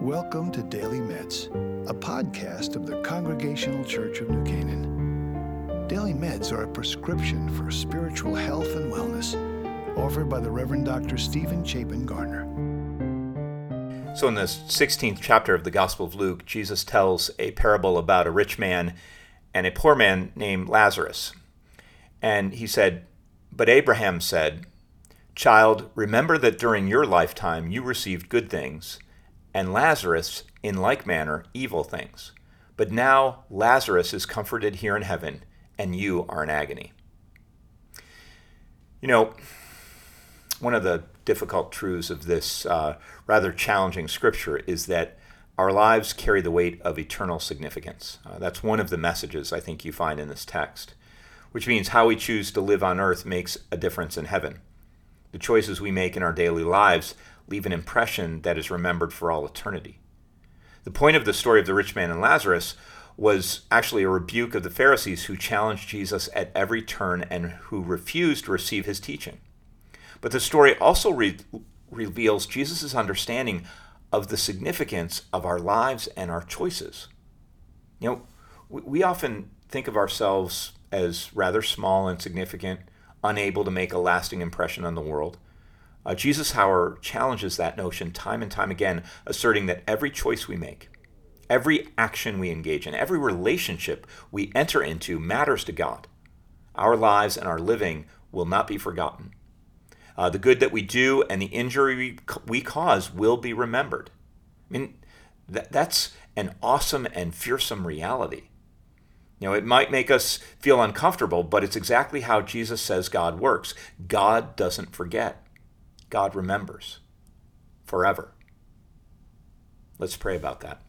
Welcome to Daily Meds, a podcast of the Congregational Church of New Canaan. Daily Meds are a prescription for spiritual health and wellness, offered by the Reverend Dr. Stephen Chapin Garner. So in the 16th chapter of the Gospel of Luke, Jesus tells a parable about a rich man and a poor man named Lazarus. And he said, "But Abraham said, 'Child, remember that during your lifetime you received good things, and Lazarus, in like manner, evil things. But now Lazarus is comforted here in heaven, and you are in agony.'" You know, one of the difficult truths of this rather challenging scripture is that our lives carry the weight of eternal significance. That's one of the messages I think you find in this text, which means how we choose to live on earth makes a difference in heaven. The choices we make in our daily lives leave an impression that is remembered for all eternity. The point of the story of the rich man and Lazarus was actually a rebuke of the Pharisees who challenged Jesus at every turn and who refused to receive his teaching. But the story also reveals Jesus' understanding of the significance of our lives and our choices. You know, we often think of ourselves as rather small, insignificant, unable to make a lasting impression on the world. Jesus, however, challenges that notion time and time again, asserting that every choice we make, every action we engage in, every relationship we enter into matters to God. Our lives and our living will not be forgotten. The good that we do and the injury we cause will be remembered. I mean, that's an awesome and fearsome reality. You know, it might make us feel uncomfortable, but it's exactly how Jesus says God works. God doesn't forget. God remembers forever. Let's pray about that.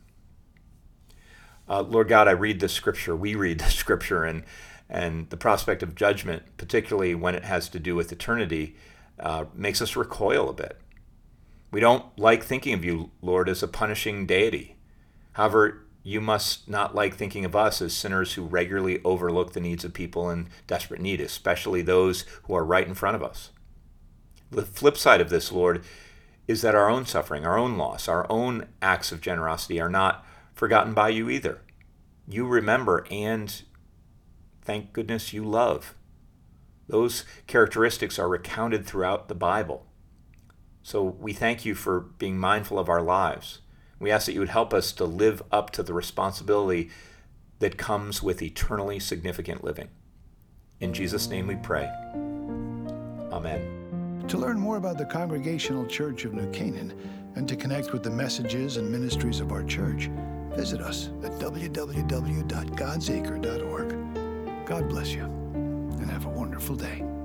Lord God, I read the scripture, we read the scripture, and the prospect of judgment, particularly when it has to do with eternity, makes us recoil a bit. We don't like thinking of you, Lord, as a punishing deity. However, you must not like thinking of us as sinners who regularly overlook the needs of people in desperate need, especially those who are right in front of us. The flip side of this, Lord, is that our own suffering, our own loss, our own acts of generosity are not forgotten by you either. You remember and, thank goodness, you love. Those characteristics are recounted throughout the Bible. So we thank you for being mindful of our lives. We ask that you would help us to live up to the responsibility that comes with eternally significant living. In Jesus' name we pray. Amen. To learn more about the Congregational Church of New Canaan and to connect with the messages and ministries of our church, visit us at www.godsacre.org. God bless you and have a wonderful day.